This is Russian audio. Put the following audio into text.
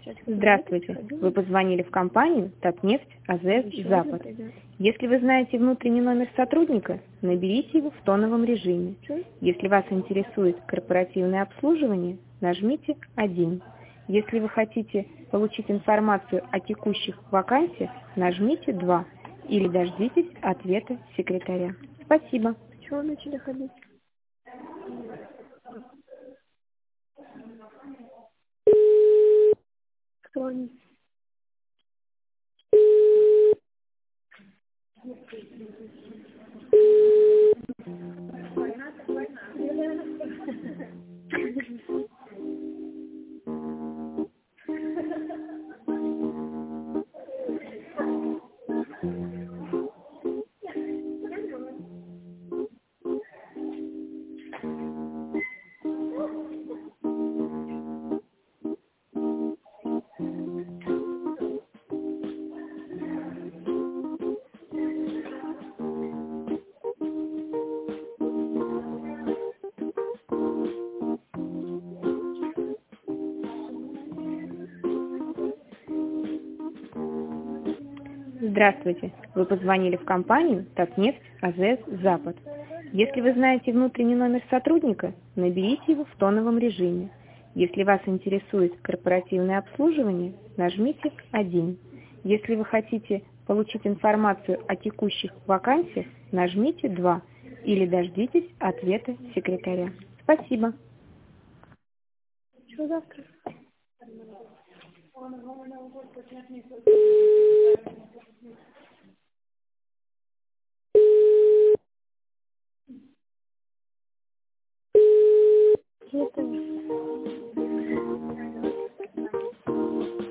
Здравствуйте. Вы позвонили в компанию «Татнефть АЗС Запад». Если вы знаете внутренний номер сотрудника, наберите его в тоновом режиме. Если вас интересует корпоративное обслуживание, нажмите 1. Если вы хотите получить информацию о текущих вакансиях, нажмите 2. Или дождитесь ответа секретаря. Спасибо. Чего начали ходить? Кто они? Здравствуйте. Вы позвонили в компанию «Татнефть АЗС Запад». Если вы знаете внутренний номер сотрудника, наберите его в тоновом режиме. Если вас интересует корпоративное обслуживание, нажмите 1. Если вы хотите получить информацию о текущих вакансиях, нажмите 2. Или дождитесь ответа секретаря. Спасибо. Чего завтра?